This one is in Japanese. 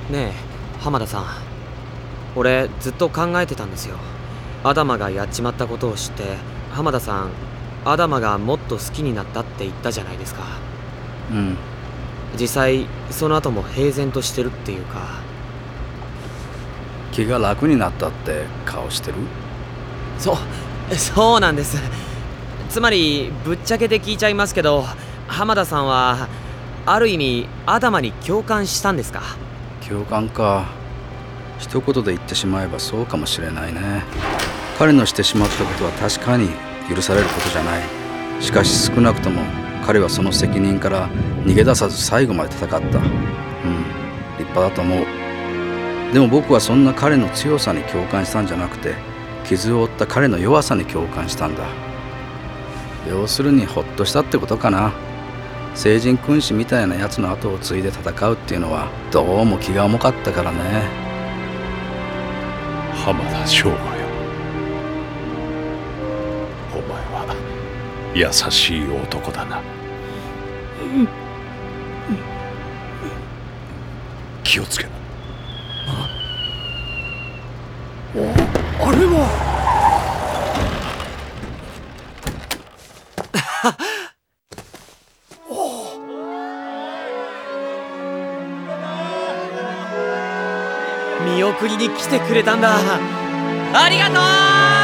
ねえ浜田さん、俺ずっと考えてたんですよ。アダマがやっちまったことを知って浜田さん、アダマがもっと好きになったって言ったじゃないですか。 うん。 実際その後も平然としてるっていうか。 気が楽になったって顔してる？ そうなんです。つまりぶっちゃけて聞いちゃいますけど、浜田さんはある意味アダマに共感したんですか？ 共感か。一言で言ってしまえばそうかもしれないね。彼のしてしまったことは確かに許されることじゃない。しかし少なくとも彼はその責任から逃げ出さず最後まで戦った。立派だと思う。でも僕はそんな彼の強さに共感したんじゃなくて、傷を負った彼の弱さに共感したんだ。要するにほっとしたってことかな。聖人君子みたいなやつの後を継いで戦うっていうのはどうも気が重かったからね。 浜田省吾よ、お前は優しい男だな。気をつけろ。 あれは見送りに来てくれたんだ。ありがとう。